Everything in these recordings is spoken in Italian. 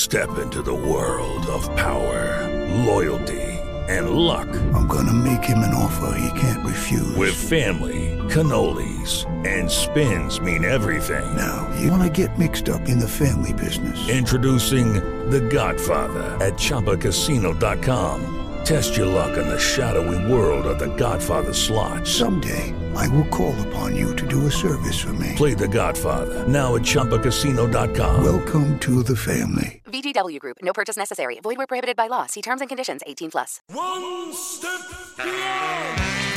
Step into the world of power, loyalty, and luck. I'm gonna make him an offer he can't refuse. With family, cannolis, and spins mean everything. Now, you wanna get mixed up in the family business. Introducing The Godfather at ChumbaCasino.com. Test your luck in the shadowy world of The Godfather slot. Someday, I will call upon you to do a service for me. Play The Godfather now at ChumbaCasino.com. Welcome to the family. VGW Group. No purchase necessary. Void where prohibited by law. See terms and conditions. 18+. One step beyond.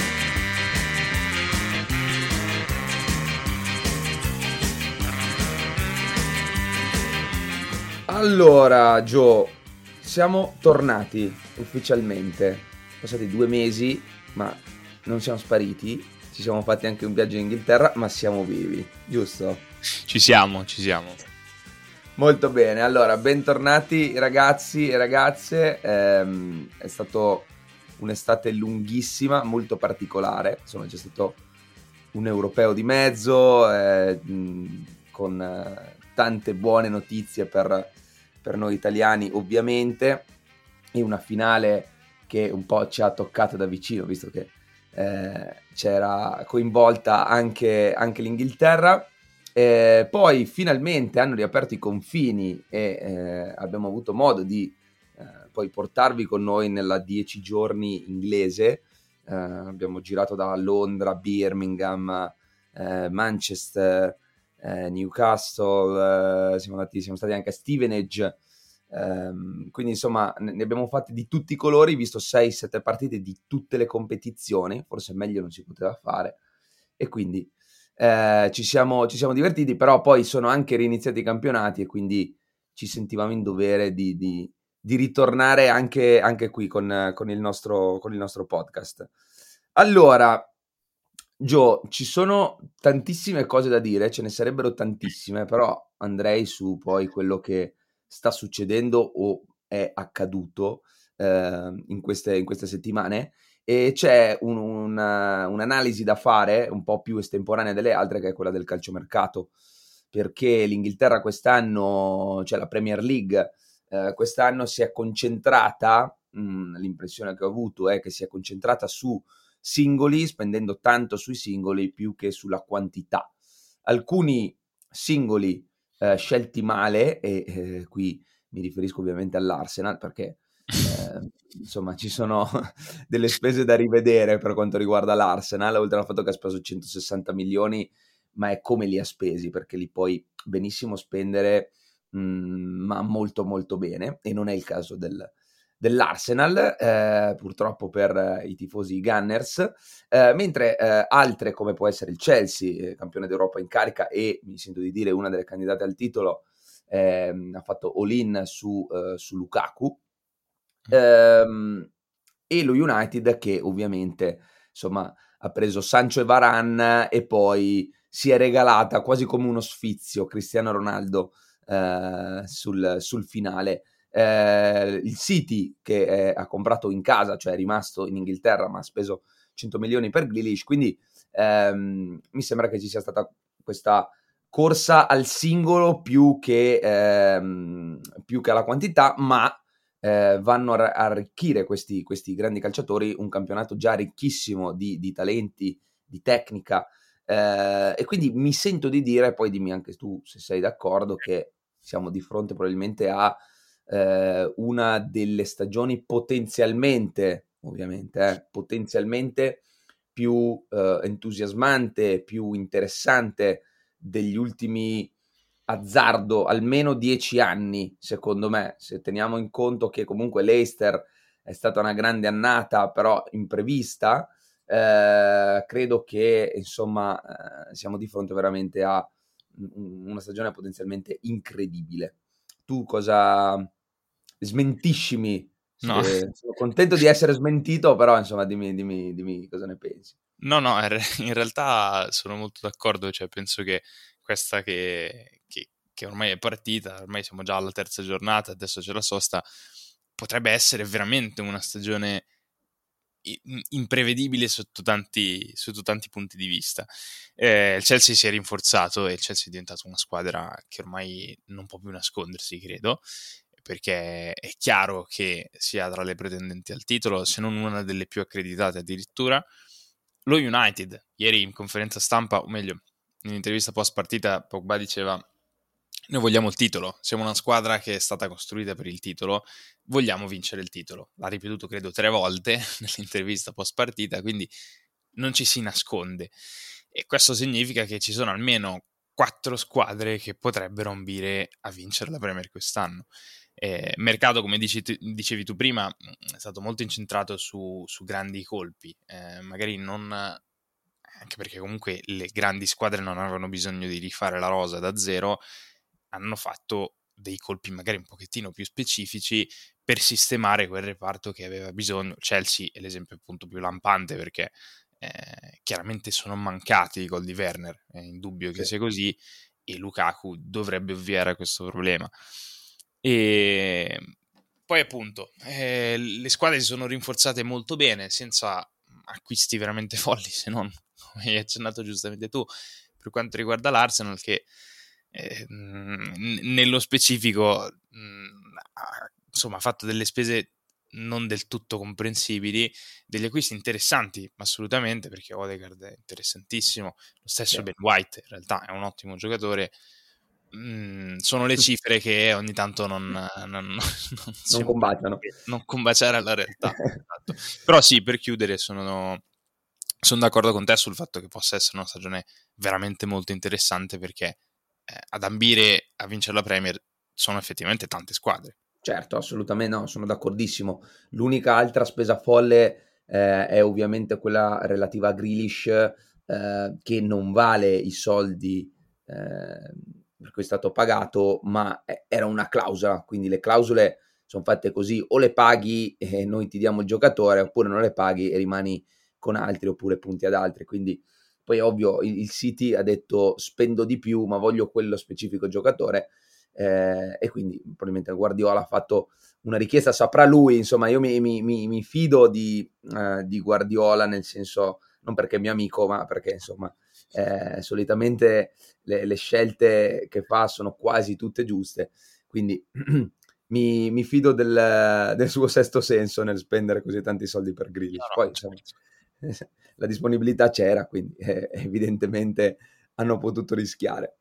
Allora, Joe, siamo tornati ufficialmente. Passati 2 mesi, ma non siamo spariti. Ci siamo fatti anche un viaggio in Inghilterra, ma siamo vivi, giusto? Ci siamo. Molto bene, allora, bentornati ragazzi e ragazze. È stato un'estate lunghissima, molto particolare. Insomma, c'è stato un europeo di mezzo, con tante buone notizie per noi italiani, ovviamente, e una finale che un po' ci ha toccato da vicino, visto che c'era coinvolta anche l'Inghilterra. Poi finalmente hanno riaperto i confini e abbiamo avuto modo di poi portarvi con noi nella 10 giorni inglese. Abbiamo girato da Londra, Birmingham, Manchester, Newcastle, siamo stati anche a Stevenage, quindi insomma ne abbiamo fatti di tutti i colori, visto 6-7 partite di tutte le competizioni, forse meglio non si poteva fare, e quindi ci siamo divertiti. Però poi sono anche reiniziati i campionati e quindi ci sentivamo in dovere di ritornare anche qui con il nostro podcast. Allora, Joe, ci sono tantissime cose da dire, ce ne sarebbero tantissime, però andrei su poi quello che sta succedendo o è accaduto in queste settimane, e c'è un'analisi da fare un po' più estemporanea delle altre, che è quella del calciomercato, perché l'Inghilterra quest'anno, cioè la Premier League, quest'anno si è concentrata, l'impressione che ho avuto è che si è concentrata su singoli, spendendo tanto sui singoli più che sulla quantità. Alcuni singoli scelti male, e qui mi riferisco ovviamente all'Arsenal, perché insomma ci sono delle spese da rivedere per quanto riguarda l'Arsenal, oltre al fatto che ha speso 160 milioni, ma è come li ha spesi, perché li puoi benissimo spendere, ma molto molto bene, e non è il caso dell'Arsenal, purtroppo per i tifosi Gunners, mentre altre, come può essere il Chelsea, campione d'Europa in carica e, mi sento di dire, una delle candidate al titolo, ha fatto all-in su Lukaku, e lo United, che ovviamente insomma ha preso Sancho e Varane e poi si è regalata quasi come uno sfizio Cristiano Ronaldo sul finale. Il City, che ha comprato in casa, cioè è rimasto in Inghilterra, ma ha speso 100 milioni per Grealish, quindi mi sembra che ci sia stata questa corsa al singolo più che alla quantità, ma vanno a arricchire questi grandi calciatori un campionato già ricchissimo di talenti, di tecnica, e quindi mi sento di dire, poi dimmi anche tu se sei d'accordo, che siamo di fronte probabilmente a una delle stagioni potenzialmente, ovviamente, potenzialmente più entusiasmante, più interessante degli ultimi, azzardo, almeno 10 anni, secondo me, se teniamo in conto che comunque l'Leicester è stata una grande annata, però imprevista. Credo che insomma siamo di fronte veramente a una stagione potenzialmente incredibile. Tu cosa smentiscimi? No. Sono contento di essere smentito, però insomma dimmi cosa ne pensi. No, in realtà sono molto d'accordo, cioè penso che questa che ormai è partita, ormai siamo già alla 3ª giornata, adesso c'è la sosta, potrebbe essere veramente una stagione imprevedibile sotto tanti punti di vista. Il Chelsea si è rinforzato e il Chelsea è diventato una squadra che ormai non può più nascondersi, credo, perché è chiaro che sia tra le pretendenti al titolo, se non una delle più accreditate addirittura. Lo United, ieri in conferenza stampa, o meglio, in intervista post partita, Pogba diceva: noi vogliamo il titolo, siamo una squadra che è stata costruita per il titolo, vogliamo vincere il titolo. L'ha ripetuto credo 3 volte nell'intervista post partita, quindi non ci si nasconde. E questo significa che ci sono almeno 4 squadre che potrebbero ambire a vincere la Premier quest'anno. Mercato, come dicevi tu prima, è stato molto incentrato su grandi colpi, magari non, anche perché comunque le grandi squadre non avevano bisogno di rifare la rosa da zero, hanno fatto dei colpi magari un pochettino più specifici per sistemare quel reparto che aveva bisogno. Chelsea è l'esempio appunto più lampante, perché chiaramente sono mancati i gol di Werner, è indubbio che sia così, e Lukaku dovrebbe ovviare a questo problema. E poi appunto le squadre si sono rinforzate molto bene, senza acquisti veramente folli, se non, come hai accennato giustamente tu, per quanto riguarda l'Arsenal, che nello specifico insomma ha fatto delle spese non del tutto comprensibili, degli acquisti interessanti assolutamente, perché Odegaard è interessantissimo, lo stesso Ben White in realtà è un ottimo giocatore. Sono le cifre che ogni tanto non combaciano, non combaciare alla realtà. Esatto. Però sì, per chiudere sono d'accordo con te sul fatto che possa essere una stagione veramente molto interessante, perché ad ambire a vincere la Premier sono effettivamente tante squadre. Certo, assolutamente no, sono d'accordissimo. L'unica altra spesa folle è ovviamente quella relativa a Grealish, che non vale i soldi per cui è stato pagato, ma era una clausola, quindi le clausole sono fatte così: o le paghi e noi ti diamo il giocatore, oppure non le paghi e rimani con altri, oppure punti ad altri. Quindi poi è ovvio, il City ha detto spendo di più ma voglio quello specifico giocatore, e quindi probabilmente Guardiola ha fatto una richiesta, saprà lui, insomma. Io mi fido di Guardiola, nel senso, non perché è mio amico, ma perché insomma solitamente le scelte che fa sono quasi tutte giuste, quindi mi fido del suo sesto senso nel spendere così tanti soldi per Grealish. Poi insomma, la disponibilità c'era, quindi evidentemente hanno potuto rischiare.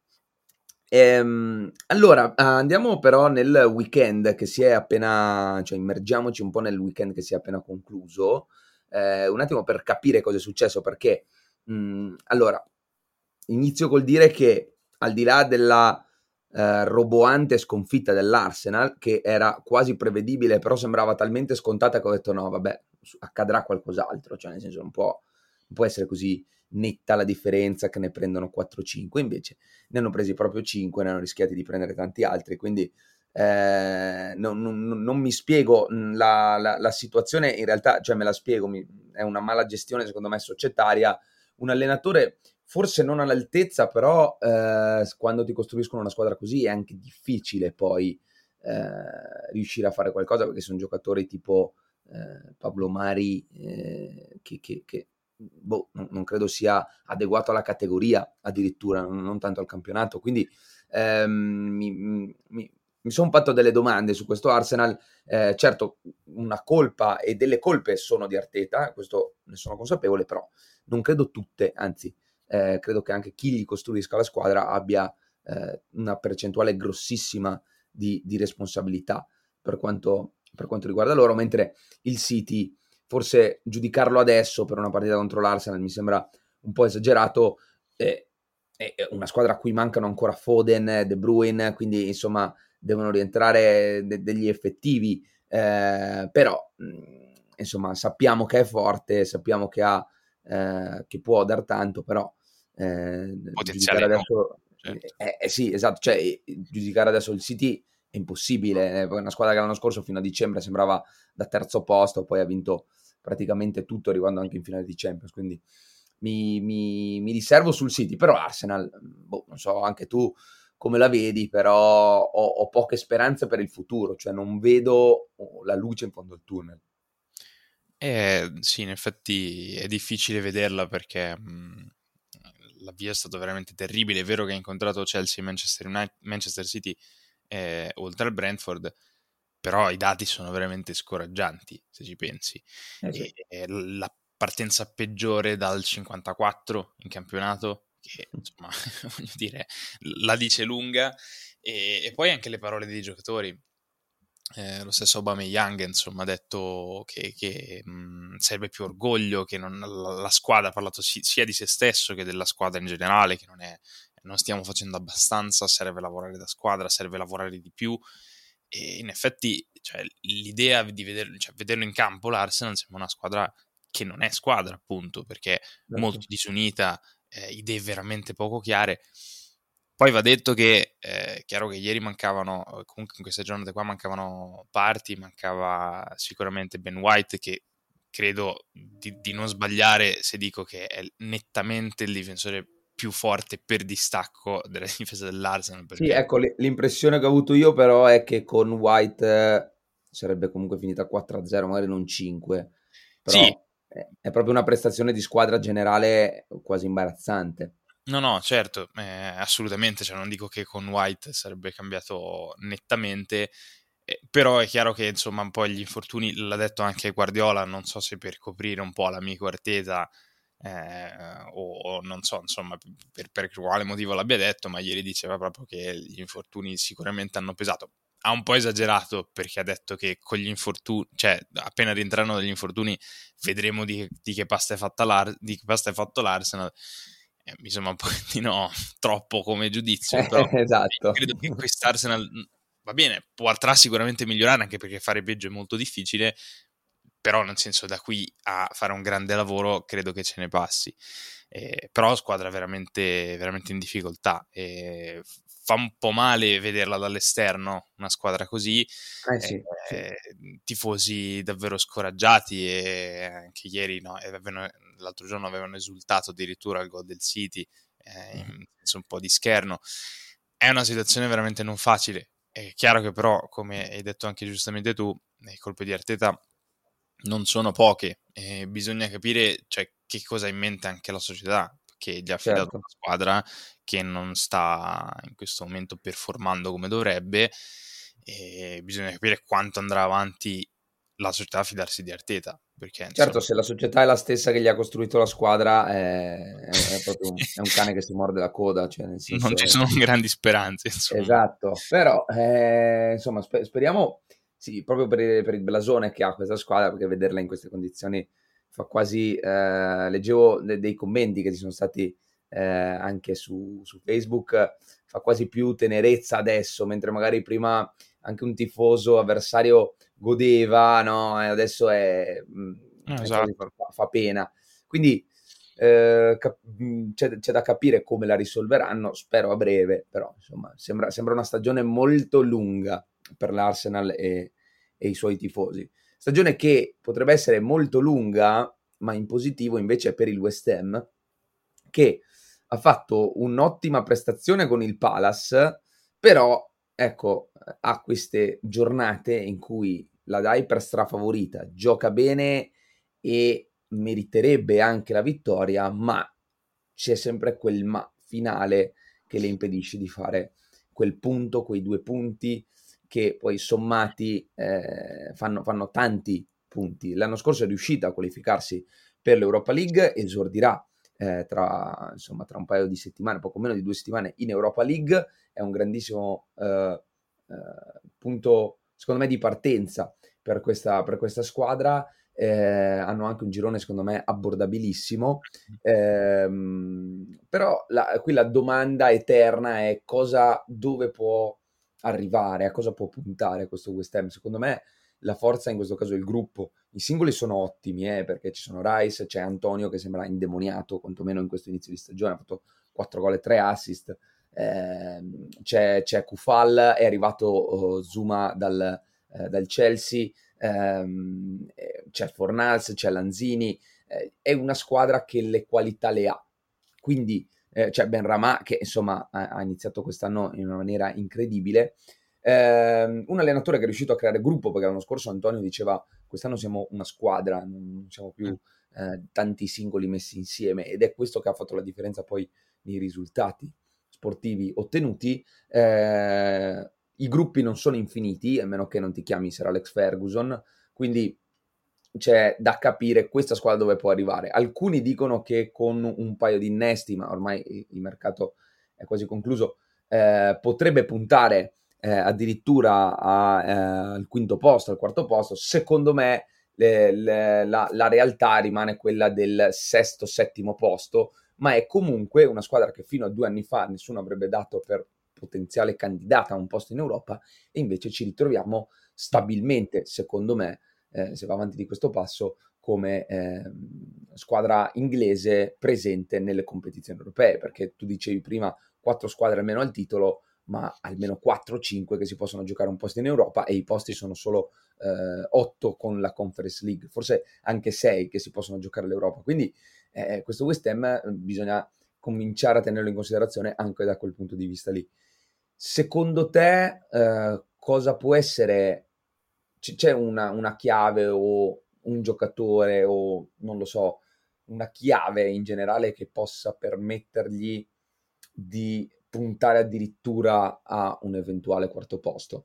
Allora andiamo però nel weekend che si è appena, cioè immergiamoci un po' nel weekend che si è appena concluso, un attimo per capire cosa è successo, perché allora inizio col dire che al di là della roboante sconfitta dell'Arsenal, che era quasi prevedibile, però sembrava talmente scontata che ho detto no vabbè, accadrà qualcos'altro, cioè nel senso non può essere così netta la differenza che ne prendono 4-5, invece ne hanno presi proprio 5, ne hanno rischiati di prendere tanti altri, quindi non mi spiego la situazione, in realtà, cioè me la spiego, è una mala gestione secondo me societaria, un allenatore forse non all'altezza, però quando ti costruiscono una squadra così è anche difficile poi riuscire a fare qualcosa, perché sono giocatori tipo Pablo Mari che non credo sia adeguato alla categoria, addirittura non tanto al campionato, quindi mi sono fatto delle domande su questo Arsenal. Certo, una colpa e delle colpe sono di Arteta, questo ne sono consapevole, però non credo tutte, anzi credo che anche chi gli costruisca la squadra abbia una percentuale grossissima di responsabilità per quanto riguarda loro, mentre il City, forse giudicarlo adesso per una partita contro l'Arsenal mi sembra un po' esagerato. È una squadra a cui mancano ancora Foden, De Bruyne, quindi insomma devono rientrare degli effettivi, però insomma sappiamo che è forte, sappiamo che ha che può dar tanto, però giudicare adesso sì, esatto, cioè giudicare adesso il City è impossibile, è una squadra che l'anno scorso fino a dicembre sembrava da terzo posto, poi ha vinto praticamente tutto, arrivando anche in finale di Champions, quindi mi riservo sul City. Però Arsenal, non so anche tu come la vedi, però ho poche speranze per il futuro, cioè non vedo la luce in fondo al tunnel. Sì, in effetti è difficile vederla, perché l'avvio è stato veramente terribile. È vero che ha incontrato Chelsea, Manchester City oltre al Brentford, però i dati sono veramente scoraggianti, se ci pensi. Sì. E la partenza peggiore dal 54 in campionato, che insomma, voglio dire, la dice lunga, e poi anche le parole dei giocatori. Lo stesso Aubameyang insomma ha detto che serve più orgoglio, che la squadra ha parlato sia di se stesso che della squadra in generale, che non stiamo facendo abbastanza, serve lavorare da squadra, serve lavorare di più, e in effetti cioè, l'idea di vederlo in campo l'Arsenal sembra una squadra che non è squadra, appunto, perché molto disunita, idee veramente poco chiare. Poi va detto che è chiaro che ieri mancavano, comunque in queste giornate qua mancavano Partey, mancava sicuramente Ben White, che credo di non sbagliare se dico che è nettamente il difensore più forte per distacco della difesa dell'Arsenal. Sì, Perché ecco, l'impressione che ho avuto io però è che con White sarebbe comunque finita 4-0, magari non 5, però sì, è proprio una prestazione di squadra generale quasi imbarazzante. no, certo, assolutamente, cioè non dico che con White sarebbe cambiato nettamente, però è chiaro che insomma un po' gli infortuni, l'ha detto anche Guardiola, non so se per coprire un po' l'amico Arteta o non so insomma per quale motivo l'abbia detto, ma ieri diceva proprio che gli infortuni sicuramente hanno pesato. Ha un po' esagerato perché ha detto che con gli infortuni, cioè appena rientrano dagli infortuni vedremo di che pasta è fatto l'Arsenal. Mi sembra un pochettino troppo come giudizio, però Esatto. credo che quest'Arsenal va bene, potrà sicuramente migliorare, anche perché fare peggio è molto difficile, però nel senso da qui a fare un grande lavoro credo che ce ne passi. Però squadra veramente, veramente in difficoltà. Fa un po' male vederla dall'esterno, una squadra così, Sì, sì. tifosi davvero scoraggiati, e anche ieri l'altro giorno avevano esultato addirittura al gol del City, in senso un po' di scherno. È una situazione veramente non facile. È chiaro che però, come hai detto anche giustamente tu, le colpe di Arteta non sono poche, e bisogna capire cioè, che cosa ha in mente anche la società, che gli ha affidato Certo. una squadra che non sta in questo momento performando come dovrebbe, e bisogna capire quanto andrà avanti la società a fidarsi di Arteta, perché Certo, insomma se la società è la stessa che gli ha costruito la squadra, è proprio è un cane che si morde la coda, cioè nel non ci senso. sono grandi speranze, insomma. Esatto, però insomma speriamo, sì, proprio per il blasone che ha questa squadra, perché vederla in queste condizioni fa quasi, leggevo dei commenti che ci sono stati anche su Facebook, fa quasi più tenerezza adesso, mentre magari prima anche un tifoso avversario godeva, no? E adesso è quasi Esatto. fa pena. Quindi c'è da capire come la risolveranno, spero a breve, però insomma sembra una stagione molto lunga per l'Arsenal e i suoi tifosi. Stagione che potrebbe essere molto lunga, ma in positivo invece per il West Ham, che ha fatto un'ottima prestazione con il Palace, però ecco, ha queste giornate in cui la dai per strafavorita, gioca bene e meriterebbe anche la vittoria, ma c'è sempre quel ma finale che le impedisce di fare quel punto, quei 2 punti che poi sommati fanno tanti punti. L'anno scorso è riuscita a qualificarsi per l'Europa League, esordirà tra un paio di settimane, poco meno di 2 settimane in Europa League, è un grandissimo punto secondo me di partenza per questa squadra. Hanno anche un girone secondo me abbordabilissimo, però qui la domanda eterna è dove può arrivare, a cosa può puntare questo West Ham. Secondo me la forza in questo caso è il gruppo. I singoli sono ottimi, perché ci sono Rice, c'è Antonio che sembra indemoniato, quantomeno in questo inizio di stagione, ha fatto 4 gol e 3 assist, c'è Kufal, è arrivato Zuma dal Chelsea, c'è Fornals, c'è Lanzini, è una squadra che le qualità le ha. Quindi c'è Benrahma che insomma ha iniziato quest'anno in una maniera incredibile. Un allenatore che è riuscito a creare gruppo, perché l'anno scorso Antonio diceva quest'anno siamo una squadra, non siamo più tanti singoli messi insieme, ed è questo che ha fatto la differenza poi nei risultati sportivi ottenuti. i gruppi non sono infiniti, a meno che non ti chiami Sir Alex Ferguson, quindi c'è da capire questa squadra dove può arrivare. Alcuni dicono che con un paio di innesti, ma ormai il mercato è quasi concluso, potrebbe puntare addirittura al quinto posto, al quarto posto. Secondo me la realtà rimane quella del sesto, settimo posto, ma è comunque una squadra che fino a 2 anni fa nessuno avrebbe dato per potenziale candidata a un posto in Europa, e invece ci ritroviamo stabilmente, secondo me, se va avanti di questo passo, come squadra inglese presente nelle competizioni europee, perché tu dicevi prima 4 squadre almeno al titolo, ma almeno 4-5 che si possono giocare un posto in Europa, e i posti sono solo 8 con la Conference League, forse anche 6 che si possono giocare all'Europa, quindi questo West Ham bisogna cominciare a tenerlo in considerazione anche da quel punto di vista lì. Secondo te cosa può essere, c'è una chiave o un giocatore o non lo so, una chiave in generale che possa permettergli di puntare addirittura a un eventuale quarto posto?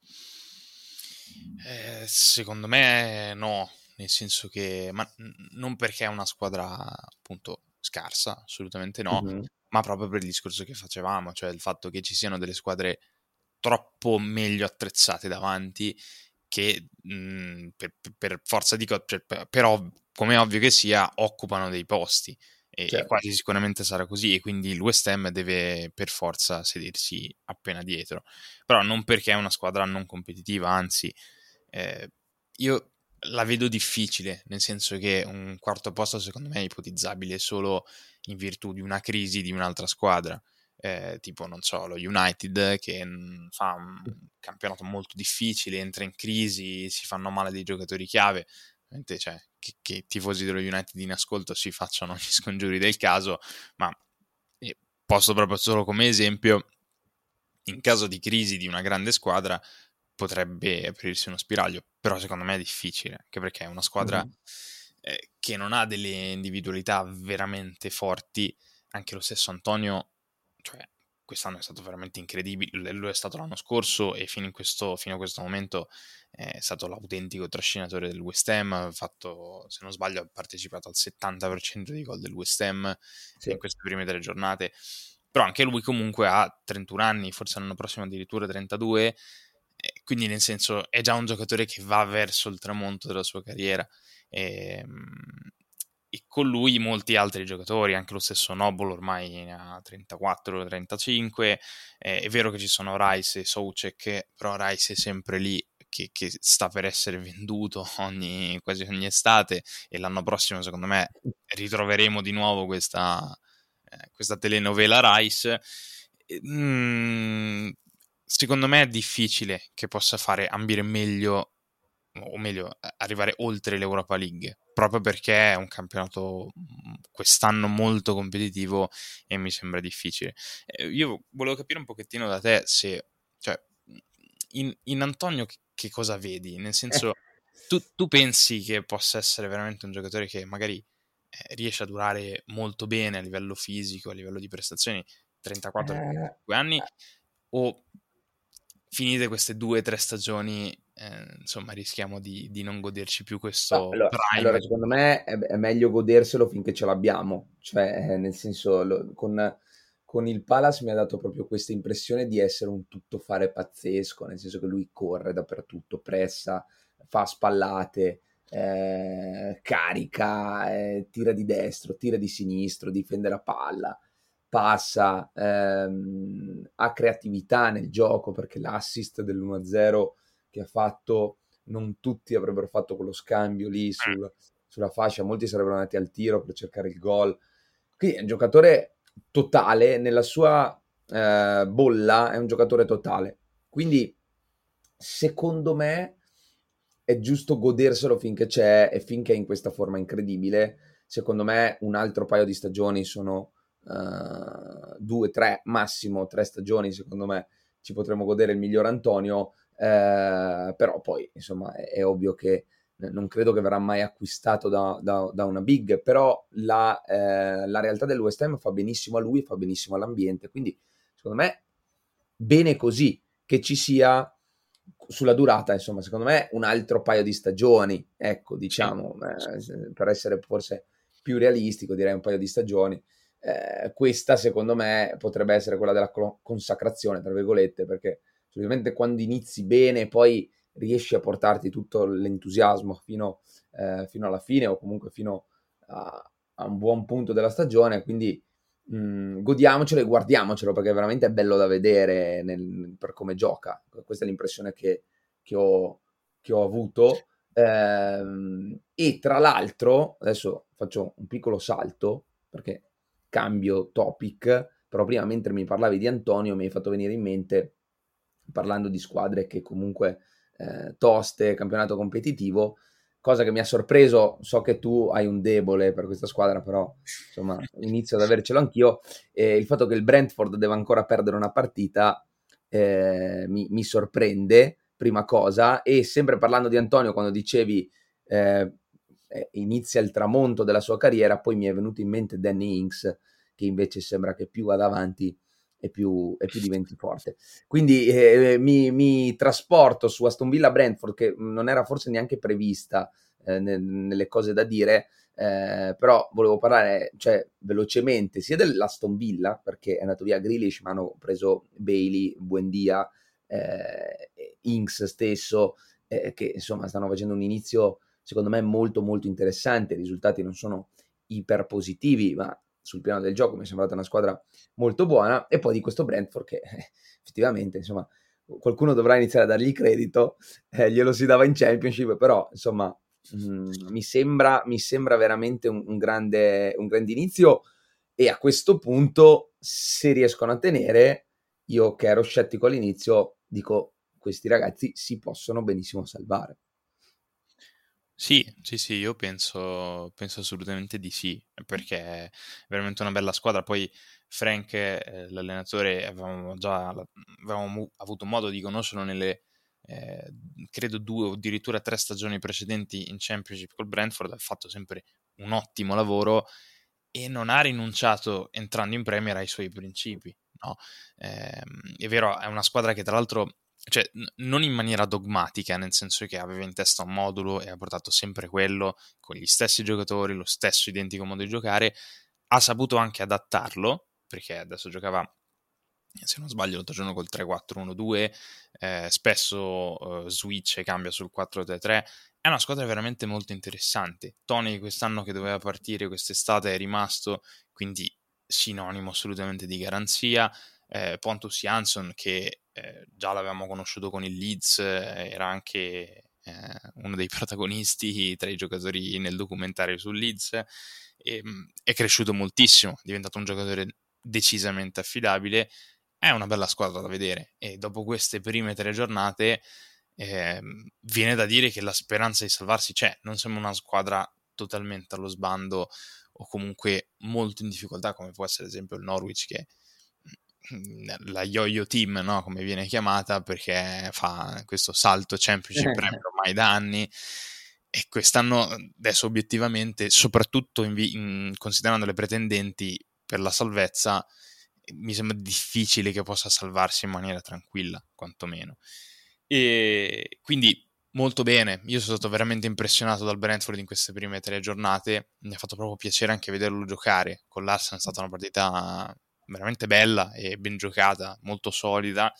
Secondo me no, nel senso che non perché è una squadra appunto scarsa, assolutamente no, Mm-hmm. ma proprio per il discorso che facevamo, cioè il fatto che ci siano delle squadre troppo meglio attrezzate davanti che per forza di cose, cioè, però come è ovvio che sia, occupano dei posti e Certo. quasi sicuramente sarà così, e quindi il West Ham deve per forza sedersi appena dietro, però non perché è una squadra non competitiva, anzi io la vedo difficile, nel senso che un quarto posto secondo me è ipotizzabile solo in virtù di una crisi di un'altra squadra, tipo non so, lo United che fa un campionato molto difficile, entra in crisi, si fanno male dei giocatori chiave, cioè, che i tifosi dello United in ascolto si facciano gli scongiuri del caso, ma posso proprio solo come esempio, in caso di crisi di una grande squadra potrebbe aprirsi uno spiraglio, però secondo me è difficile, anche perché è una squadra che non ha delle individualità veramente forti. Anche lo stesso Antonio, cioè quest'anno è stato veramente incredibile, lo è stato l'anno scorso e fino a questo momento è stato l'autentico trascinatore del West Ham, ha fatto, se non sbaglio, ha partecipato al 70% dei gol del West Ham in queste prime 3 giornate, però anche lui comunque ha 31 anni, forse l'anno prossimo addirittura 32, quindi nel senso è già un giocatore che va verso il tramonto della sua carriera, e con lui molti altri giocatori, anche lo stesso Noble ormai ne ha 34-35, è vero che ci sono Rice e Soucek, però Rice è sempre lì che sta per essere venduto quasi ogni estate, e l'anno prossimo secondo me ritroveremo di nuovo questa telenovela Rice. Secondo me è difficile che possa fare ambire meglio, o meglio arrivare oltre l'Europa League, proprio perché è un campionato quest'anno molto competitivo e mi sembra difficile. Io volevo capire un pochettino da te se, cioè, in Antonio che cosa vedi? Nel senso, tu pensi che possa essere veramente un giocatore che magari riesce a durare molto bene a livello fisico, a livello di prestazioni, 34-35 anni, o finite queste 2-3 stagioni insomma rischiamo di non goderci più questo prime? Allora, secondo me è meglio goderselo finché ce l'abbiamo, cioè nel senso con il Palace mi ha dato proprio questa impressione di essere un tuttofare pazzesco, nel senso che lui corre dappertutto, pressa, fa spallate, carica, tira di destro, tira di sinistro, difende la palla, passa, ha creatività nel gioco, perché l'assist dell'1-0 che ha fatto, non tutti avrebbero fatto quello scambio lì sulla fascia, molti sarebbero andati al tiro per cercare il gol. Quindi è un giocatore totale, nella sua bolla è un giocatore totale, quindi secondo me è giusto goderselo finché c'è e finché è in questa forma incredibile. Secondo me un altro paio di stagioni sono 2, 3, massimo 3 stagioni, secondo me ci potremo godere il miglior Antonio, però poi insomma è ovvio che non credo che verrà mai acquistato da una big, però la realtà del West Ham fa benissimo a lui, fa benissimo all'ambiente, quindi secondo me bene così, che ci sia sulla durata, insomma, secondo me un altro paio di stagioni, ecco, diciamo, per essere forse più realistico, direi un paio di stagioni. Questa secondo me potrebbe essere quella della consacrazione, tra virgolette, perché solitamente quando inizi bene poi riesci a portarti tutto l'entusiasmo fino alla fine, o comunque fino a un buon punto della stagione, quindi godiamocelo e guardiamocelo, perché veramente è bello da vedere per come gioca. Questa è l'impressione che ho avuto, e tra l'altro adesso faccio un piccolo salto perché cambio topic, però prima, mentre mi parlavi di Antonio, mi hai fatto venire in mente, parlando di squadre che comunque toste, campionato competitivo, cosa che mi ha sorpreso. So che tu hai un debole per questa squadra, però insomma inizio ad avercelo anch'io, il fatto che il Brentford deve ancora perdere una partita mi sorprende, prima cosa. E sempre parlando di Antonio, quando dicevi inizia il tramonto della sua carriera, poi mi è venuto in mente Danny Ings, che invece sembra che più vada avanti e più diventi forte. Quindi mi trasporto su Aston Villa Brentford, che non era forse neanche prevista nelle cose da dire, però volevo parlare, cioè, velocemente sia dell'Aston Villa, perché è andato via Grealish, ma hanno preso Bailey, Buendia, Ings stesso, che insomma stanno facendo un inizio secondo me molto molto interessante. I risultati non sono iper positivi, ma sul piano del gioco mi è sembrata una squadra molto buona. E poi di questo Brentford che effettivamente, insomma, qualcuno dovrà iniziare a dargli credito, glielo si dava in Championship, però insomma mi sembra veramente un grande inizio, e a questo punto, se riescono a tenere, io che ero scettico all'inizio, dico, questi ragazzi si possono benissimo salvare. Sì, io penso assolutamente di sì, perché è veramente una bella squadra. Poi Frank, l'allenatore, avevamo avuto modo di conoscerlo nelle credo 2 o addirittura 3 stagioni precedenti in Championship col Brentford. Ha fatto sempre un ottimo lavoro e non ha rinunciato, entrando in Premier, ai suoi principi, no? È vero, è una squadra che tra l'altro, cioè, non in maniera dogmatica, nel senso che aveva in testa un modulo e ha portato sempre quello, con gli stessi giocatori, lo stesso identico modo di giocare. Ha saputo anche adattarlo, perché adesso giocava, se non sbaglio, l'altro giorno col 3-4-1-2, spesso switch e cambia sul 4-3-3. È una squadra veramente molto interessante. Tony quest'anno, che doveva partire quest'estate, è rimasto, quindi sinonimo assolutamente di garanzia. Pontus Jansson, che già l'avevamo conosciuto con il Leeds, era anche uno dei protagonisti tra i giocatori nel documentario sul Leeds, è cresciuto moltissimo, è diventato un giocatore decisamente affidabile. È una bella squadra da vedere, e dopo queste prime 3 giornate viene da dire che la speranza di salvarsi c'è. Non sembra una squadra totalmente allo sbando o comunque molto in difficoltà, come può essere ad esempio il Norwich, che la yo-yo team, no? Come viene chiamata, perché fa questo salto Championship Premier ormai da anni, e quest'anno adesso obiettivamente, soprattutto considerando le pretendenti per la salvezza, mi sembra difficile che possa salvarsi in maniera tranquilla, quantomeno. E quindi molto bene, io sono stato veramente impressionato dal Brentford in queste prime 3 giornate, mi ha fatto proprio piacere anche vederlo giocare. Con l'Arsenal è stata una partita veramente bella e ben giocata, molto solida,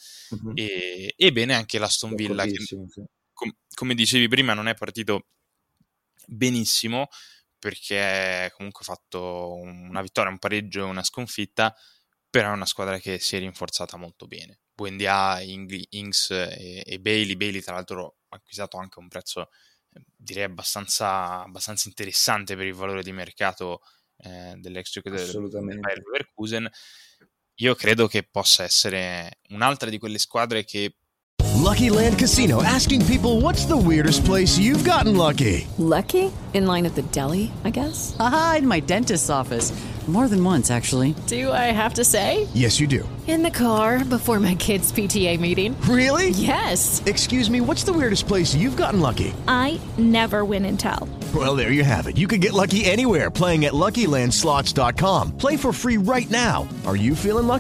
e bene anche l'Aston Villa, che sì. Come dicevi prima, non è partito benissimo, perché comunque ha fatto una vittoria, un pareggio e una sconfitta, però è una squadra che si è rinforzata molto bene. Buendia, Ings e Bailey, tra l'altro ha acquistato anche a un prezzo direi abbastanza interessante per il valore di mercato dell'ex giocatore del Bayer Leverkusen. Io credo che possa essere un'altra di quelle squadre che... Lucky Land Casino, asking people, what's the weirdest place you've gotten lucky? Lucky? In line at the deli, I guess? Aha, in my dentist's office. More than once, actually. Do I have to say? Yes, you do. In the car before my kids' PTA meeting. Really? Yes. Excuse me, what's the weirdest place you've gotten lucky? I never win and tell. Well, there you have it. You can get lucky anywhere, playing at LuckyLandSlots.com. Play for free right now. Are you feeling lucky? No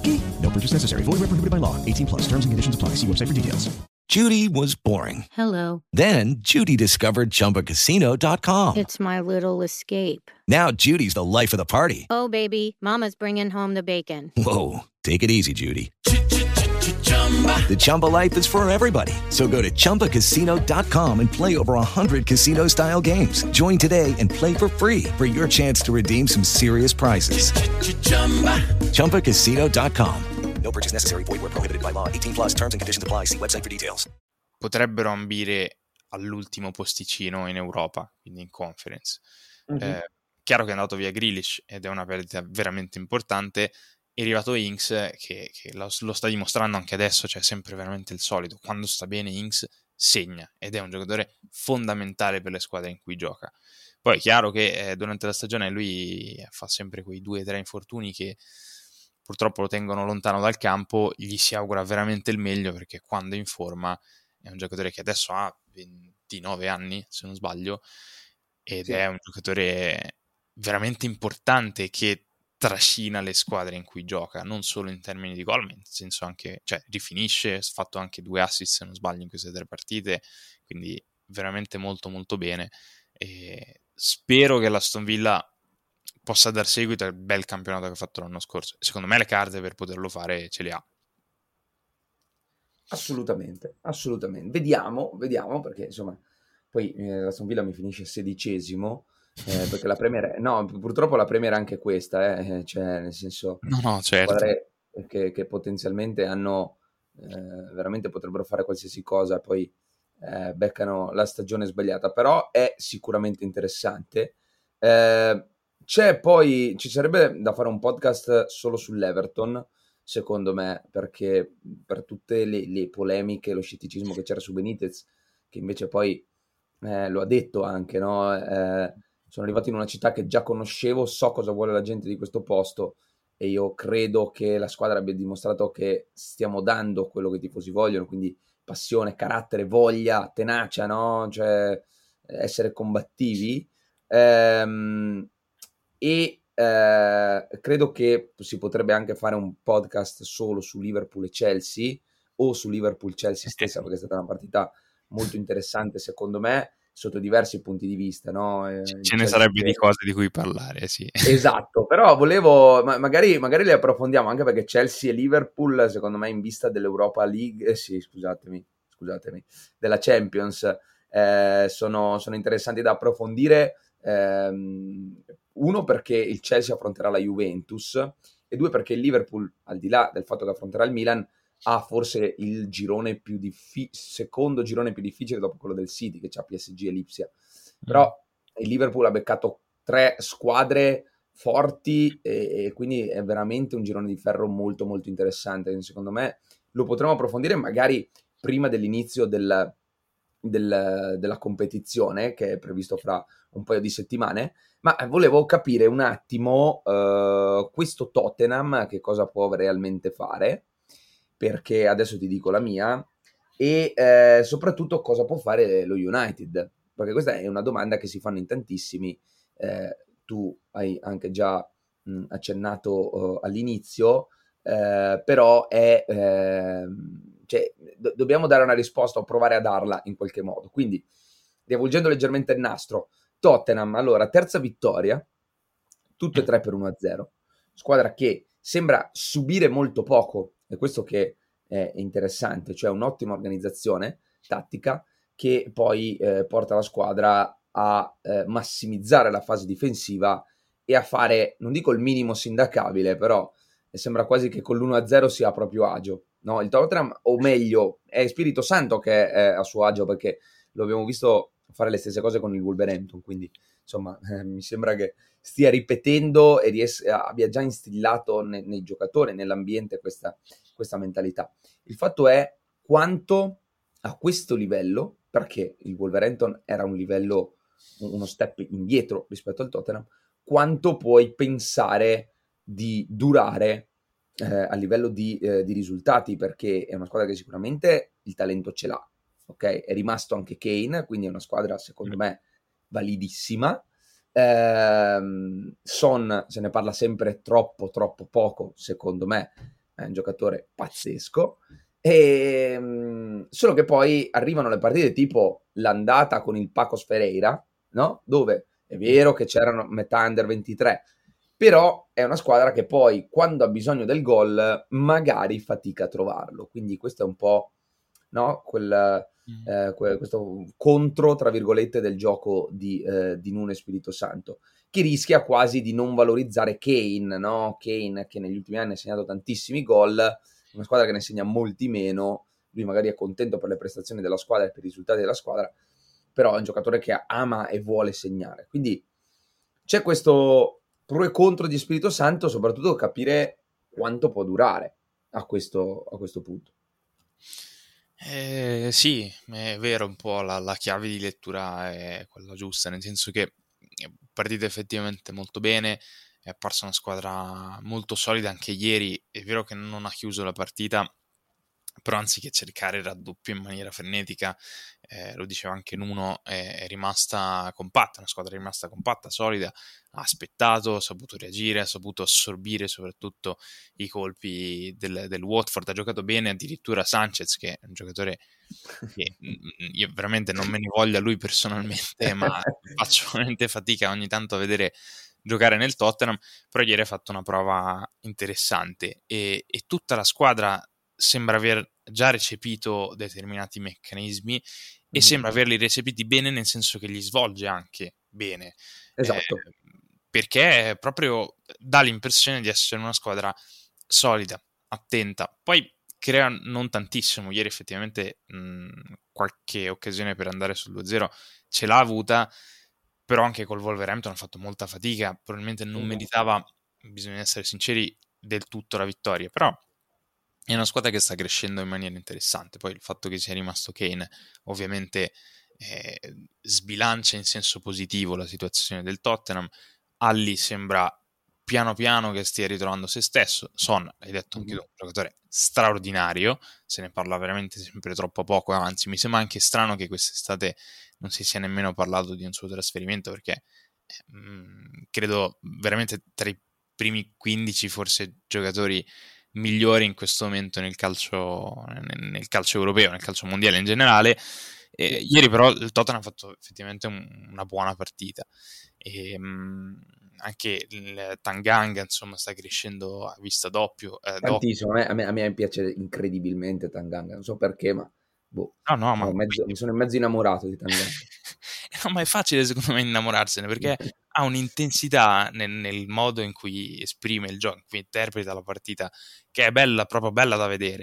No purchase necessary. Void where prohibited by law. 18 plus. Terms and conditions apply. See website for details. Judy was boring. Hello. Then Judy discovered ChumbaCasino.com. It's my little escape. Now Judy's the life of the party. Oh, baby, mama's bringing home the bacon. Whoa, take it easy, Judy. The Chumba life is for everybody. So go to ChumbaCasino.com and play over 100 casino-style games. Join today and play for free for your chance to redeem some serious prizes. ChumbaCasino.com. No purchase necessary. Void where prohibited by law. 18 plus. Terms and conditions apply. See website for details. Potrebbero ambire all'ultimo posticino in Europa, quindi in Conference. Mhm. Chiaro che è andato via Grealish ed è una perdita veramente importante. È arrivato Ings che lo sta dimostrando anche adesso, cioè sempre veramente il solito. Quando sta bene Ings segna ed è un giocatore fondamentale per le squadre in cui gioca. Poi è chiaro che durante la stagione lui fa sempre quei 2 o 3 infortuni che purtroppo lo tengono lontano dal campo. Gli si augura veramente il meglio, perché quando è in forma è un giocatore che adesso ha 29 anni, se non sbaglio, ed Sì. è un giocatore veramente importante che trascina le squadre in cui gioca, non solo in termini di gol, ma in senso anche, cioè rifinisce, ha fatto anche 2 assist se non sbaglio in queste 3 partite, quindi veramente molto molto bene, e spero che l'Aston Villa possa dar seguito al bel campionato che ha fatto l'anno scorso. Secondo me le carte per poterlo fare ce le ha. Assolutamente, assolutamente. Vediamo, perché insomma, poi l'Aston Villa mi finisce 16esimo, perché la Premier, no, purtroppo la Premier è anche questa, cioè nel senso, No, certo. squadre che potenzialmente hanno, veramente potrebbero fare qualsiasi cosa, poi beccano la stagione sbagliata, però è sicuramente interessante. Ci sarebbe da fare un podcast solo sull'Everton, secondo me, perché per tutte le polemiche, lo scetticismo che c'era su Benitez, che invece poi lo ha detto anche, no? Sono arrivato in una città che già conoscevo, so cosa vuole la gente di questo posto, e io credo che la squadra abbia dimostrato che stiamo dando quello che i tifosi vogliono, quindi passione, carattere, voglia, tenacia, no? Cioè essere combattivi. Credo che si potrebbe anche fare un podcast solo su Liverpool e Chelsea, o su Liverpool-Chelsea stessa, perché è stata una partita molto interessante secondo me, sotto diversi punti di vista, no? Ce ne sarebbe di cose di cui parlare, sì. Esatto, però volevo, magari le approfondiamo, anche perché Chelsea e Liverpool, secondo me, in vista dell'Europa League, scusatemi, della Champions, sono interessanti da approfondire. Uno, perché il Chelsea affronterà la Juventus, e 2, perché il Liverpool, al di là del fatto che affronterà il Milan, ha forse il girone secondo girone più difficile dopo quello del City, che c'ha PSG e Lipsia. Però il Liverpool ha beccato 3 squadre forti, e quindi è veramente un girone di ferro molto molto interessante. Quindi secondo me lo potremo approfondire magari prima dell'inizio della competizione, che è previsto fra un paio di settimane. Ma volevo capire un attimo questo Tottenham che cosa può realmente fare, perché adesso ti dico la mia, e soprattutto cosa può fare lo United, perché questa è una domanda che si fanno in tantissimi. Tu hai anche già accennato all'inizio, però dobbiamo dare una risposta o provare a darla in qualche modo. Quindi, riavvolgendo leggermente il nastro, Tottenham, allora, terza vittoria, tutte e 3 per 1-0. Squadra che sembra subire molto poco, e questo che è interessante, cioè un'ottima organizzazione tattica che poi porta la squadra a massimizzare la fase difensiva e a fare, non dico il minimo sindacabile, però sembra quasi che con l'1-0 sia a proprio agio. No, il Tottenham, o meglio, è Spirito Santo che è a suo agio, perché lo abbiamo visto fare le stesse cose con il Wolverhampton, quindi insomma mi sembra che stia ripetendo e abbia già instillato nei giocatori, nell'ambiente questa mentalità. Il fatto è quanto a questo livello, perché il Wolverhampton era un livello, uno step indietro rispetto al Tottenham, quanto puoi pensare di durare a livello di risultati, perché è una squadra che sicuramente il talento ce l'ha, ok? È rimasto anche Kane, quindi è una squadra secondo me validissima. Son se ne parla sempre troppo poco, secondo me, è un giocatore pazzesco, solo che poi arrivano le partite tipo l'andata con il Pacos Ferreira, no? Dove è vero che c'erano metà under 23, però è una squadra che poi quando ha bisogno del gol magari fatica a trovarlo, quindi questo è un po', no? Questo contro, tra virgolette, del gioco di Nuno Espirito Santo, che rischia quasi di non valorizzare Kane, no? Kane che negli ultimi anni ha segnato tantissimi gol, una squadra che ne segna molti meno, lui magari è contento per le prestazioni della squadra e per i risultati della squadra, però è un giocatore che ama e vuole segnare, quindi c'è questo pro e contro di Spirito Santo, soprattutto capire quanto può durare a questo punto. Sì, è vero, un po' la chiave di lettura è quella giusta, nel senso che è partita effettivamente molto bene, è apparsa una squadra molto solida anche ieri, è vero che non ha chiuso la partita, però anziché cercare il raddoppio in maniera frenetica, lo diceva anche Nuno, è rimasta compatta, una squadra rimasta compatta, solida, ha aspettato, ha saputo reagire, ha saputo assorbire soprattutto i colpi del Watford, ha giocato bene addirittura Sanchez, che è un giocatore che io veramente non me ne voglio a lui personalmente, ma faccio veramente fatica ogni tanto a vedere giocare nel Tottenham, però ieri ha fatto una prova interessante e tutta la squadra sembra aver già recepito determinati meccanismi e sembra averli recepiti bene, nel senso che li svolge anche bene. Esatto. Perché proprio dà l'impressione di essere una squadra solida, attenta. Poi crea non tantissimo. Ieri effettivamente qualche occasione per andare sul 2-0 ce l'ha avuta, però anche col Wolverhampton ha fatto molta fatica. Probabilmente non meritava, bisogna essere sinceri, del tutto la vittoria, però è una squadra che sta crescendo in maniera interessante. Poi il fatto che sia rimasto Kane ovviamente sbilancia in senso positivo la situazione del Tottenham. Alli sembra piano piano che stia ritrovando se stesso. Son, hai detto anche tu, un giocatore straordinario, se ne parla veramente sempre troppo poco, anzi mi sembra anche strano che quest'estate non si sia nemmeno parlato di un suo trasferimento, perché credo veramente tra i primi 15 forse giocatori migliori in questo momento nel calcio europeo, nel calcio mondiale in generale. Ieri però il Tottenham ha fatto effettivamente una buona partita e anche il Tanganga insomma sta crescendo a vista doppio. Tantissimo, a me piace incredibilmente Tanganga, non so perché, ma mi sono in mezzo innamorato di Tanganga. No, ma è facile secondo me innamorarsene, perché ha un'intensità nel modo in cui esprime il gioco, in cui interpreta la partita, che è bella, proprio bella da vedere.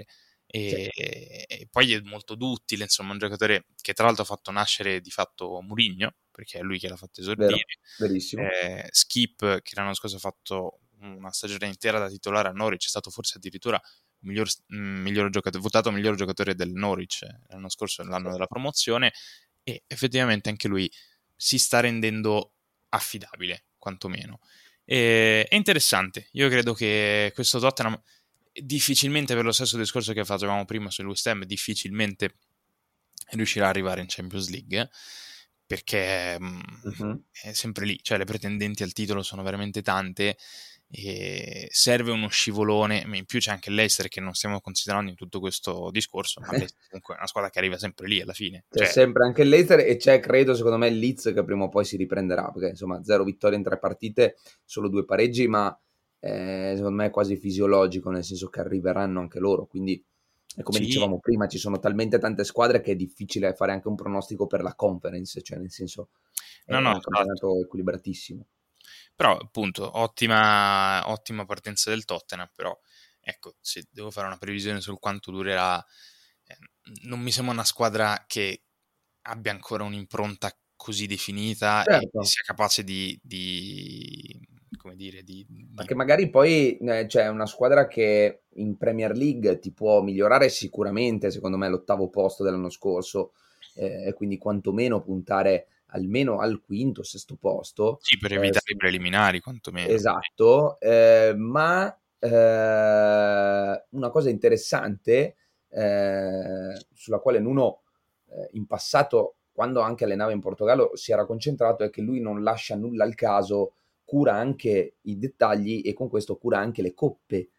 E poi è molto duttile, insomma, un giocatore che tra l'altro ha fatto nascere di fatto Mourinho, perché è lui che l'ha fatto esordire. Verissimo. Skip, che l'anno scorso ha fatto una stagione intera da titolare a Norwich, è stato forse addirittura miglior giocatore, votato miglior giocatore del Norwich l'anno scorso, l'anno della promozione, e effettivamente anche lui si sta rendendo affidabile, quantomeno. È interessante. Io credo che questo Tottenham difficilmente, per lo stesso discorso che facevamo prima sul West Ham, difficilmente riuscirà ad arrivare in Champions League, perché è sempre lì, cioè le pretendenti al titolo sono veramente tante e serve uno scivolone. In più c'è anche Leicester, che non stiamo considerando in tutto questo discorso, ma Leicester comunque è una squadra che arriva sempre lì alla fine. C'è sempre anche il Leicester, e c'è, credo, secondo me, il Leeds che prima o poi si riprenderà, perché insomma 0 vittorie in 3 partite, solo 2 pareggi, ma secondo me è quasi fisiologico, nel senso che arriveranno anche loro, quindi come dicevamo prima, ci sono talmente tante squadre che è difficile fare anche un pronostico per la conference, cioè nel senso è un campionato equilibratissimo. Però appunto ottima partenza del Tottenham, però ecco, se devo fare una previsione sul quanto durerà, non mi sembra una squadra che abbia ancora un'impronta così definita, certo, e sia capace di come dire, ma che magari poi c'è una squadra che in Premier League ti può migliorare sicuramente, secondo me, l'8º posto dell'anno scorso, e quindi quantomeno puntare almeno al 5º, 6º posto. Sì, per evitare i preliminari, quantomeno. Esatto, ma una cosa interessante sulla quale Nuno in passato, quando anche allenava in Portogallo, si era concentrato, è che lui non lascia nulla al caso, cura anche i dettagli e con questo cura anche le coppe.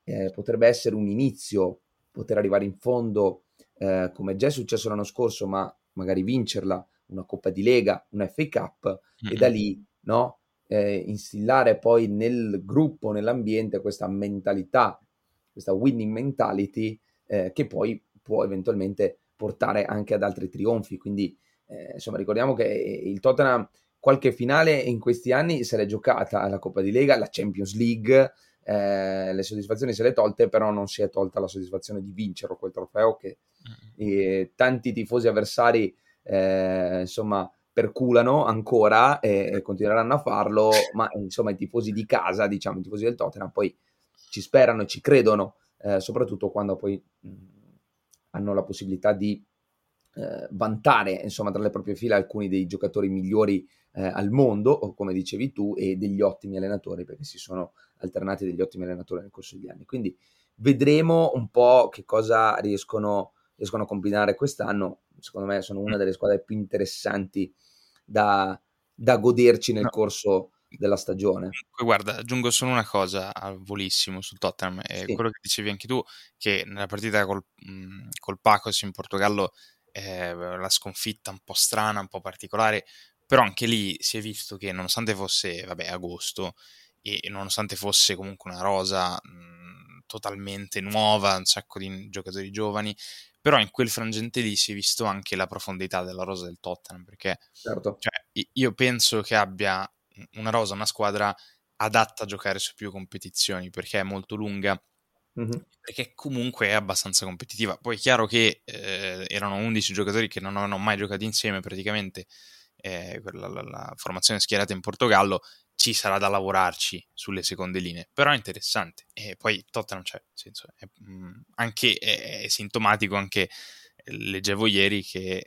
potrebbe essere un inizio, poter arrivare in fondo, come già è successo l'anno scorso, ma magari vincerla, una Coppa di Lega, una FA Cup, e da lì, no, instillare poi nel gruppo, nell'ambiente, questa mentalità, questa winning mentality, che poi può eventualmente portare anche ad altri trionfi. Quindi insomma, ricordiamo che il Tottenham qualche finale in questi anni se l'è giocata, la Coppa di Lega, la Champions League, le soddisfazioni se le tolte, però non si è tolta la soddisfazione di vincere quel trofeo che tanti tifosi avversari insomma perculano ancora e continueranno a farlo, ma insomma i tifosi di casa, diciamo i tifosi del Tottenham, poi ci sperano e ci credono, soprattutto quando poi hanno la possibilità di vantare insomma tra le proprie fila alcuni dei giocatori migliori al mondo, o come dicevi tu, e degli ottimi allenatori, perché si sono alternati degli ottimi allenatori nel corso degli anni. Quindi vedremo un po' che cosa riescono a combinare quest'anno. Secondo me sono una delle squadre più interessanti da goderci nel corso della stagione. Guarda, aggiungo solo una cosa al volissimo sul Tottenham, Sì. quello che dicevi anche tu, che nella partita col Pacos in Portogallo, la sconfitta un po' strana, un po' particolare, però anche lì si è visto che nonostante fosse agosto e nonostante fosse comunque una rosa totalmente nuova, un sacco di giocatori giovani, però in quel frangente lì si è visto anche la profondità della rosa del Tottenham, perché certo. cioè, io penso che abbia una rosa, una squadra adatta a giocare su più competizioni, perché è molto lunga, perché comunque è abbastanza competitiva. Poi è chiaro che erano 11 giocatori che non avevano mai giocato insieme praticamente, la formazione schierata in Portogallo, ci sarà da lavorarci sulle seconde linee, però è interessante. E poi Tottenham, cioè, nel senso, anche è sintomatico, anche leggevo ieri che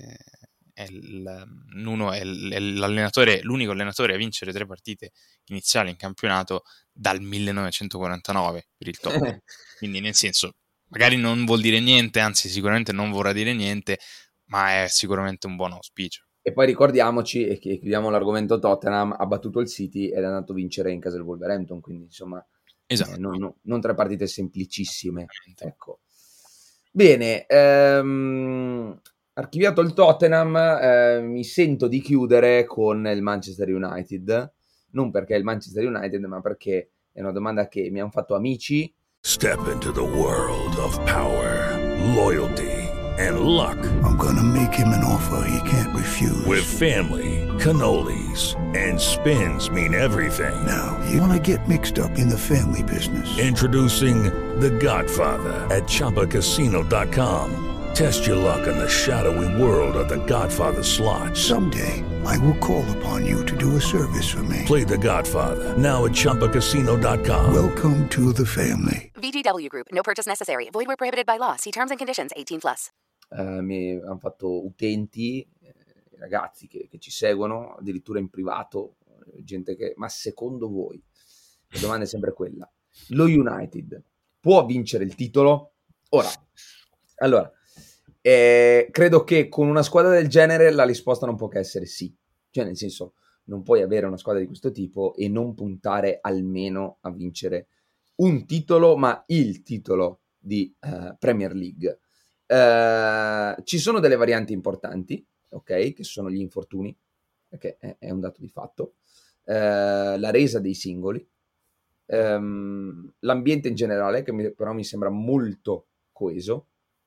Nuno è l'allenatore, l'unico allenatore a vincere 3 partite iniziali in campionato dal 1949 per il Tottenham. Quindi nel senso, magari non vuol dire niente, anzi sicuramente non vorrà dire niente, ma è sicuramente un buon auspicio. E poi ricordiamoci, e che chiudiamo l'argomento Tottenham, ha battuto il City ed è andato a vincere in casa del Wolverhampton, quindi insomma esatto. Non 3 partite semplicissime. Ecco. Bene, archiviato il Tottenham, mi sento di chiudere con il Manchester United, non perché è il Manchester United, ma perché è una domanda che mi hanno fatto amici. Step into the world of power, loyalty, and luck. I'm gonna make him an offer he can't refuse. With family, cannolis, and spins mean everything. Now, you wanna get mixed up in the family business. Introducing The Godfather at ChumbaCasino.com. Test your luck in the shadowy world of The Godfather slot. Someday, I will call upon you to do a service for me. Play The Godfather now at ChumbaCasino.com. Welcome to the family. VGW Group. No purchase necessary. Void where prohibited by law. See terms and conditions. 18+. Mi hanno fatto utenti, ragazzi che ci seguono, addirittura in privato, gente che, ma secondo voi, la domanda è sempre quella, lo United può vincere il titolo? Allora, credo che con una squadra del genere la risposta non può che essere sì, cioè nel senso, non puoi avere una squadra di questo tipo e non puntare almeno a vincere un titolo, ma il titolo di Premier League. Ci sono delle varianti importanti, ok, che sono gli infortuni, perché è un dato di fatto, la resa dei singoli, l'ambiente in generale, che però mi sembra molto coeso,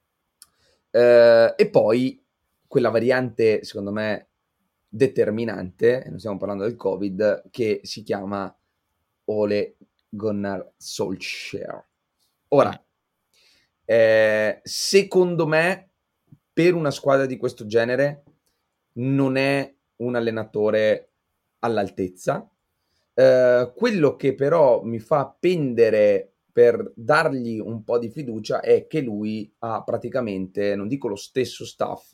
e poi quella variante, secondo me, determinante, e non stiamo parlando del Covid, che si chiama Ole Gunnar Solskjaer. Ora, secondo me, per una squadra di questo genere non è un allenatore all'altezza. Quello che però mi fa pendere per dargli un po' di fiducia è che lui ha praticamente, non dico lo stesso staff,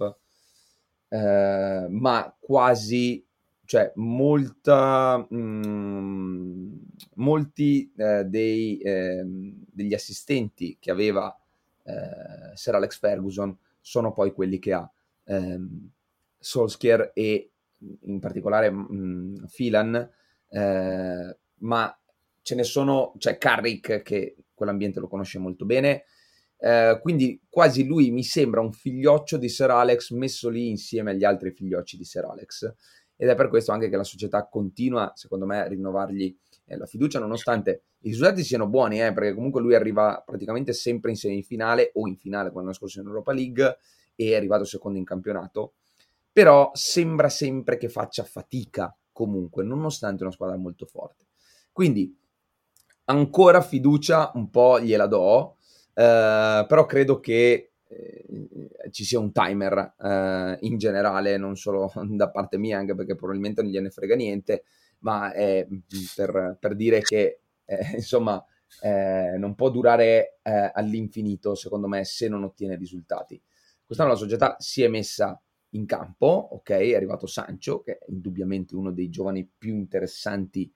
ma quasi, cioè molti degli assistenti che aveva Sir Alex Ferguson sono poi quelli che ha Solskjaer e in particolare Phelan, ma ce ne sono, c'è Carrick che quell'ambiente lo conosce molto bene, quindi quasi lui mi sembra un figlioccio di Sir Alex messo lì insieme agli altri figliocci di Sir Alex, ed è per questo anche che la società continua, secondo me, a rinnovargli la fiducia, nonostante i risultati siano buoni, perché comunque lui arriva praticamente sempre in semifinale o in finale, come l'anno scorso in Europa League, e è arrivato secondo in campionato, però sembra sempre che faccia fatica comunque, nonostante una squadra molto forte. Quindi ancora fiducia un po' gliela do, però credo che ci sia un timer in generale, non solo da parte mia, anche perché probabilmente non gliene frega niente, ma è per dire che insomma non può durare all'infinito, secondo me, se non ottiene risultati. Quest'anno la società si è messa in campo, ok, è arrivato Sancho, che è indubbiamente uno dei giovani più interessanti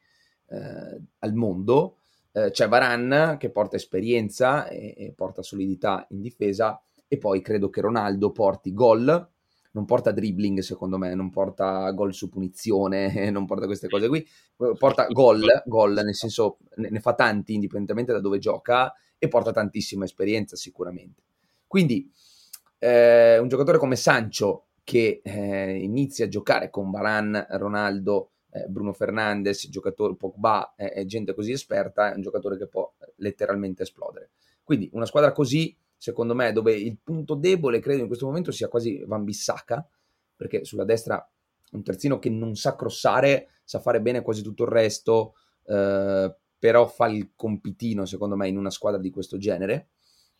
al mondo, c'è Varane che porta esperienza e porta solidità in difesa, e poi credo che Ronaldo porti gol, non porta dribbling secondo me, non porta gol su punizione, non porta queste cose qui, porta gol nel senso ne fa tanti indipendentemente da dove gioca, e porta tantissima esperienza sicuramente. Quindi un giocatore come Sancho che inizia a giocare con Varane, Ronaldo, Bruno Fernandes, giocatore Pogba, gente così esperta, è un giocatore che può letteralmente esplodere. Quindi una squadra così, secondo me, dove il punto debole credo in questo momento sia quasi Wan-Bissaka, perché sulla destra un terzino che non sa crossare, sa fare bene quasi tutto il resto, però fa il compitino secondo me in una squadra di questo genere.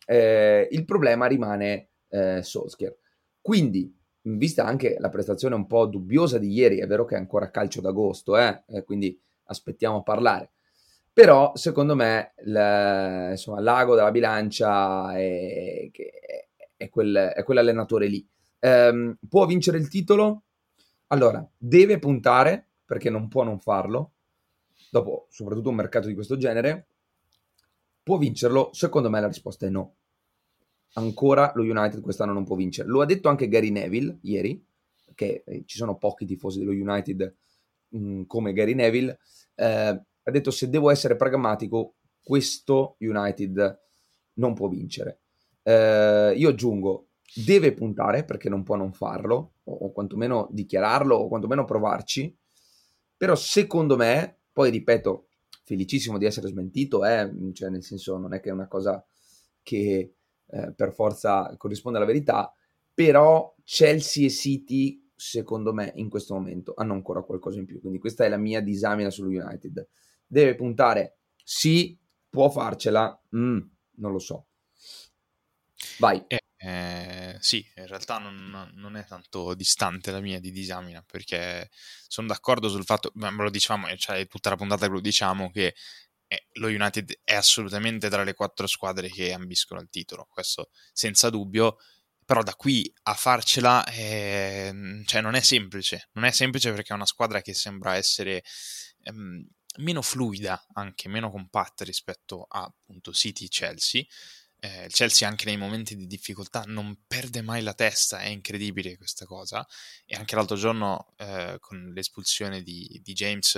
Il problema rimane Solskjaer. Quindi, in vista anche la prestazione un po' dubbiosa di ieri, è vero che è ancora calcio d'agosto, quindi aspettiamo a parlare, però secondo me insomma, l'ago della bilancia è quell'allenatore lì. Può vincere il titolo? Allora, deve puntare, perché non può non farlo, dopo soprattutto un mercato di questo genere. Può vincerlo? Secondo me la risposta è no. Ancora lo United quest'anno non può vincere. Lo ha detto anche Gary Neville ieri, che ci sono pochi tifosi dello United come Gary Neville, ha detto: se devo essere pragmatico, questo United non può vincere. Io aggiungo, deve puntare, perché non può non farlo, o quantomeno dichiararlo, o quantomeno provarci, però secondo me, poi ripeto, felicissimo di essere smentito, cioè nel senso non è che è una cosa che per forza corrisponde alla verità, però Chelsea e City secondo me in questo momento hanno ancora qualcosa in più, quindi questa è la mia disamina sullo United. Deve puntare? Sì. Può farcela? Non lo so. Vai. Sì, in realtà non è tanto distante la mia di disamina, perché sono d'accordo sul fatto, me lo diciamo, cioè tutta la puntata che lo diciamo, che lo United è assolutamente tra le 4 squadre che ambiscono al titolo, questo senza dubbio, però da qui a farcela cioè non è semplice perché è una squadra che sembra essere meno fluida, anche meno compatta rispetto a appunto City e Chelsea. Il Chelsea anche nei momenti di difficoltà non perde mai la testa, è incredibile questa cosa, e anche l'altro giorno con l'espulsione di James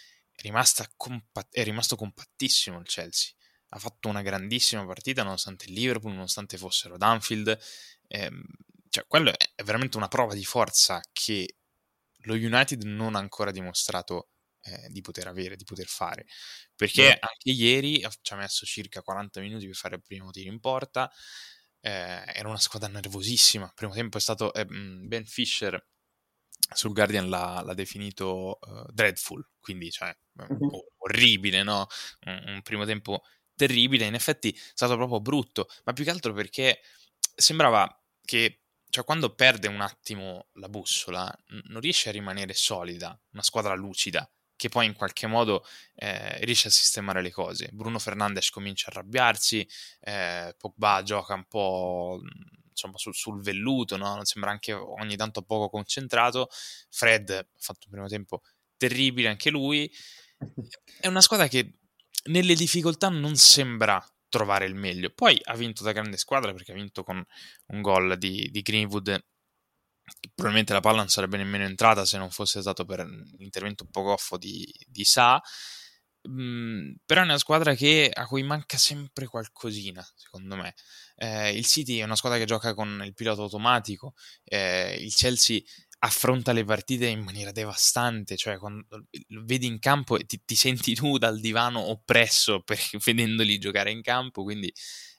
è rimasto compattissimo il Chelsea, ha fatto una grandissima partita nonostante il Liverpool, nonostante fossero ad Anfield, cioè quello è veramente una prova di forza che lo United non ha ancora dimostrato di poter avere, di poter fare, perché anche ieri ci ha messo circa 40 minuti per fare il primo tiro in porta, era una squadra nervosissima. Il primo tempo è stato Ben Fisher sul Guardian l'ha definito dreadful, quindi cioè orribile, no? Un primo tempo terribile, in effetti è stato proprio brutto, ma più che altro perché sembrava che, cioè, quando perde un attimo la bussola non riesce a rimanere solida, una squadra lucida che poi in qualche modo riesce a sistemare le cose. Bruno Fernandes comincia a arrabbiarsi, Pogba gioca un po' insomma sul velluto, no? Sembra anche ogni tanto poco concentrato. Fred ha fatto un primo tempo terribile anche lui. È una squadra che nelle difficoltà non sembra trovare il meglio. Poi ha vinto da grande squadra, perché ha vinto con un gol di Greenwood. Probabilmente la palla non sarebbe nemmeno entrata se non fosse stato per l'intervento un po' goffo di Sa, però è una squadra a cui manca sempre qualcosina, secondo me. Il City è una squadra che gioca con il pilota automatico, il Chelsea affronta le partite in maniera devastante, cioè quando lo vedi in campo ti senti tu dal divano oppresso vedendoli giocare in campo, quindi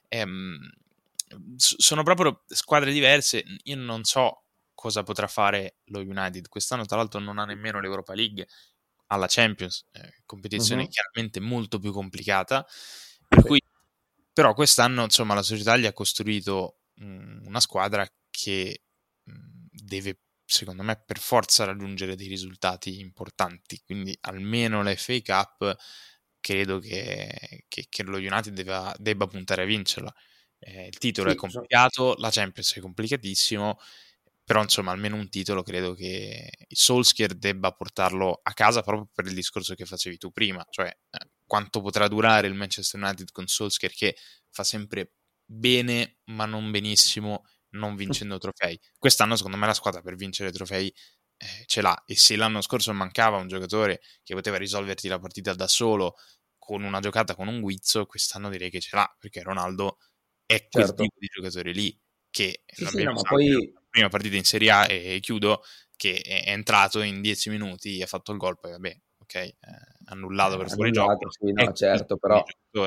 sono proprio squadre diverse. Io non so cosa potrà fare lo United quest'anno, tra l'altro non ha nemmeno l'Europa League, alla Champions, competizione chiaramente molto più complicata, per cui però quest'anno insomma la società gli ha costruito una squadra che deve, secondo me, per forza raggiungere dei risultati importanti, quindi almeno la FA Cup credo che lo United debba puntare a vincerla. Il titolo è complicato, la Champions è complicatissimo, però insomma almeno un titolo credo che Solskjaer debba portarlo a casa, proprio per il discorso che facevi tu prima, cioè quanto potrà durare il Manchester United con Solskjaer che fa sempre bene ma non benissimo, non vincendo trofei. Quest'anno secondo me la squadra per vincere trofei ce l'ha, e se l'anno scorso mancava un giocatore che poteva risolverti la partita da solo con una giocata, con un guizzo, quest'anno direi che ce l'ha, perché Ronaldo è quel tipo di giocatore lì che poi la prima partita in Serie A, e chiudo, che è entrato in 10 minuti, ha fatto il gol, poi vabbè, ok, annullato per fuorigioco, certo, però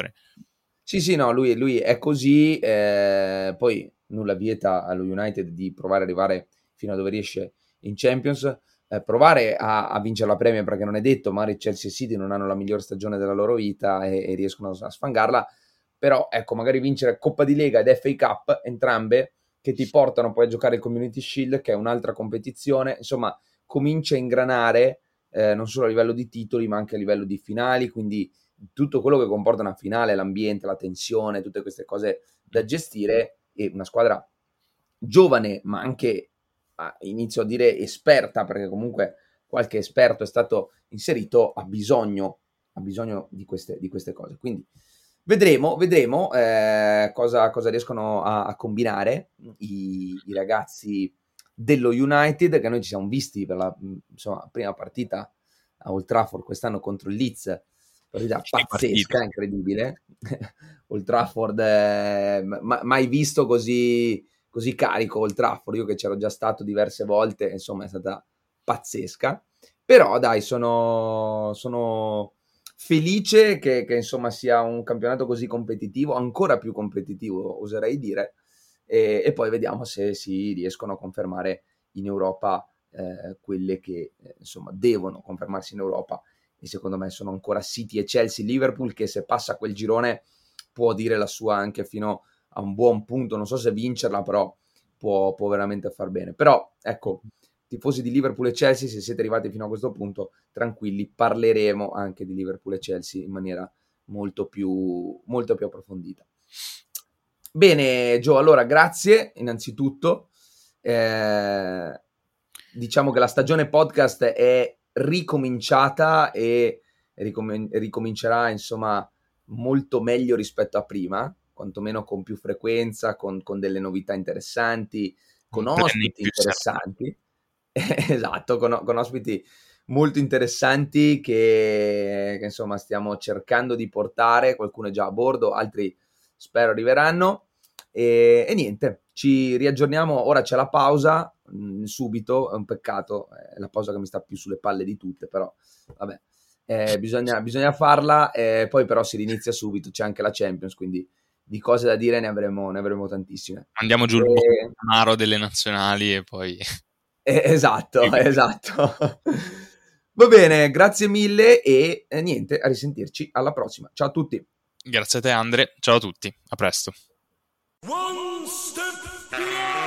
lui è così, poi nulla vieta allo United di provare ad arrivare fino a dove riesce in Champions, provare a vincere la Premier, perché non è detto, magari Chelsea e City non hanno la miglior stagione della loro vita e riescono a sfangarla, però ecco, magari vincere Coppa di Lega ed FA Cup, entrambe, che ti portano poi a giocare il Community Shield, che è un'altra competizione, insomma comincia a ingranare non solo a livello di titoli ma anche a livello di finali, quindi tutto quello che comporta una finale, l'ambiente, la tensione, tutte queste cose da gestire, e una squadra giovane ma anche, inizio a dire esperta, perché comunque qualche esperto è stato inserito, ha bisogno di queste cose, quindi vedremo cosa riescono a combinare i ragazzi dello United, che noi ci siamo visti per la prima partita a Old Trafford quest'anno contro il Leeds, partita pazzesca, incredibile. Old Trafford, mai visto così carico Old Trafford, io che c'ero già stato diverse volte, insomma è stata pazzesca, però dai, sono felice che insomma sia un campionato così competitivo, ancora più competitivo oserei dire, e poi vediamo se si riescono a confermare in Europa quelle che insomma devono confermarsi in Europa, e secondo me sono ancora City e Chelsea, Liverpool, che se passa quel girone può dire la sua anche fino a un buon punto, non so se vincerla, però può veramente far bene. Però ecco, tifosi di Liverpool e Chelsea, se siete arrivati fino a questo punto, tranquilli, parleremo anche di Liverpool e Chelsea in maniera molto più approfondita. Bene Gio, allora grazie innanzitutto, diciamo che la stagione podcast è ricominciata e ricomincerà insomma molto meglio rispetto a prima, quantomeno con più frequenza, con delle novità interessanti, con ospiti interessanti. Esatto, con ospiti molto interessanti che insomma stiamo cercando di portare, qualcuno è già a bordo, altri spero arriveranno, e niente, ci riaggiorniamo. Ora c'è la pausa subito, è un peccato, è la pausa che mi sta più sulle palle di tutte, però vabbè, bisogna farla, poi però si rinizia subito, c'è anche la Champions, quindi di cose da dire ne avremo tantissime. Andiamo giù il Bolsonaro delle nazionali e poi esatto. Va bene, grazie mille e niente, a risentirci alla prossima. Ciao a tutti. Grazie a te Andre, ciao a tutti, a presto. One step beyond.